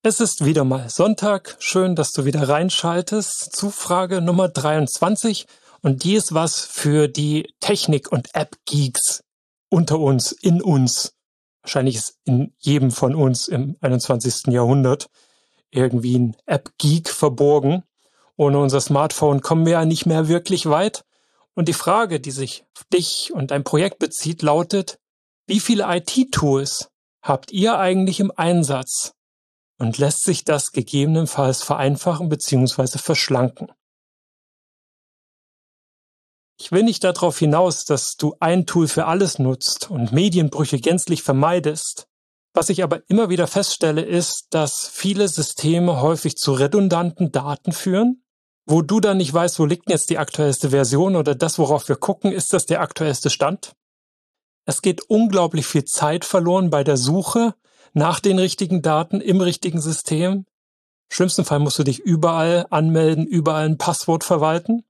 Es ist wieder mal Sonntag. Schön, dass du wieder reinschaltest zu Frage Nummer 23. Und die ist was für die Technik- und App-Geeks unter uns, in uns. Wahrscheinlich ist in jedem von uns im 21. Jahrhundert irgendwie ein App-Geek verborgen. Ohne unser Smartphone kommen wir ja nicht mehr wirklich weit. Und die Frage, die sich auf dich und dein Projekt bezieht, lautet: Wie viele IT-Tools habt ihr eigentlich im Einsatz? Und lässt sich das gegebenenfalls vereinfachen bzw. verschlanken? Ich will nicht darauf hinaus, dass du ein Tool für alles nutzt und Medienbrüche gänzlich vermeidest. Was ich aber immer wieder feststelle, ist, dass viele Systeme häufig zu redundanten Daten führen, wo du dann nicht weißt, wo liegt denn jetzt die aktuellste Version oder das, worauf wir gucken, ist das der aktuellste Stand? Es geht unglaublich viel Zeit verloren bei der Suche nach den richtigen Daten im richtigen System. Im schlimmsten Fall musst du dich überall anmelden, überall ein Passwort verwalten.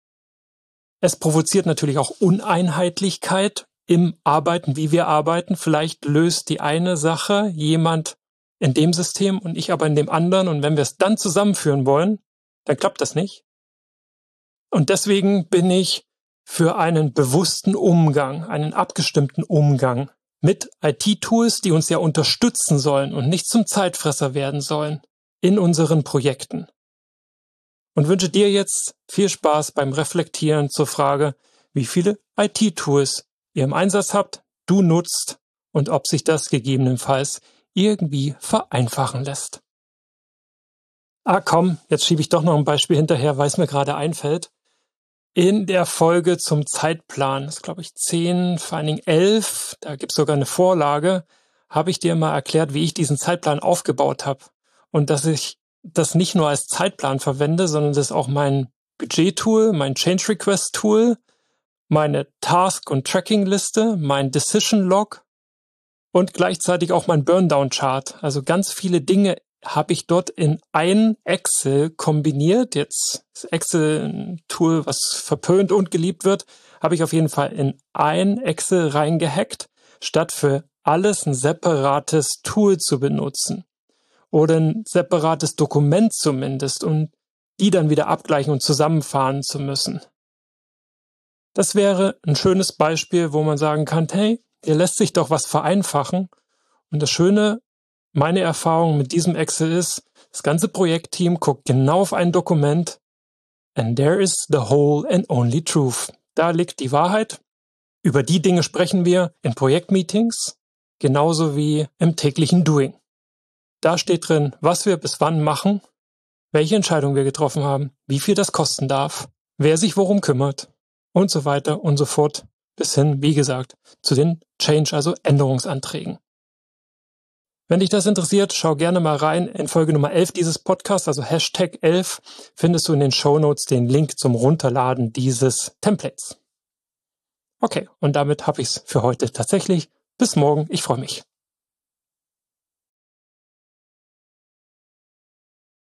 Es provoziert natürlich auch Uneinheitlichkeit im Arbeiten, wie wir arbeiten. Vielleicht löst die eine Sache jemand in dem System und ich aber in dem anderen. Und wenn wir es dann zusammenführen wollen, dann klappt das nicht. Und deswegen bin ich für einen bewussten Umgang, einen abgestimmten Umgang mit IT-Tools, die uns ja unterstützen sollen und nicht zum Zeitfresser werden sollen in unseren Projekten. Und wünsche dir jetzt viel Spaß beim Reflektieren zur Frage, wie viele IT-Tools ihr im Einsatz habt, du nutzt und ob sich das gegebenenfalls irgendwie vereinfachen lässt. Komm, jetzt schiebe ich doch noch ein Beispiel hinterher, weil es mir gerade einfällt. In der Folge zum Zeitplan, das ist glaube ich 10, vor allen Dingen 11, da gibt es sogar eine Vorlage, habe ich dir mal erklärt, wie ich diesen Zeitplan aufgebaut habe. Und dass ich das nicht nur als Zeitplan verwende, sondern das ist auch mein Budget-Tool, mein Change-Request-Tool, meine Task- und Tracking-Liste, mein Decision-Log und gleichzeitig auch mein Burndown-Chart. Also ganz viele Dinge habe ich dort in ein Excel kombiniert. Jetzt ist Excel ein Tool, was verpönt und geliebt wird, habe ich auf jeden Fall in ein Excel reingehackt, statt für alles ein separates Tool zu benutzen oder ein separates Dokument zumindest, um die dann wieder abgleichen und zusammenfahren zu müssen. Das wäre ein schönes Beispiel, wo man sagen kann, hey, hier lässt sich doch was vereinfachen. Und das Schöne, meine Erfahrung mit diesem Excel ist, das ganze Projektteam guckt genau auf ein Dokument and there is the whole and only truth. Da liegt die Wahrheit. Über die Dinge sprechen wir in Projektmeetings, genauso wie im täglichen Doing. Da steht drin, was wir bis wann machen, welche Entscheidung wir getroffen haben, wie viel das kosten darf, wer sich worum kümmert und so weiter und so fort, bis hin, wie gesagt, zu den Change, also Änderungsanträgen. Wenn dich das interessiert, schau gerne mal rein. In Folge Nummer 11 dieses Podcasts, also Hashtag 11, findest du in den Shownotes den Link zum Runterladen dieses Templates. Okay, und damit habe ich es für heute tatsächlich. Bis morgen, ich freue mich.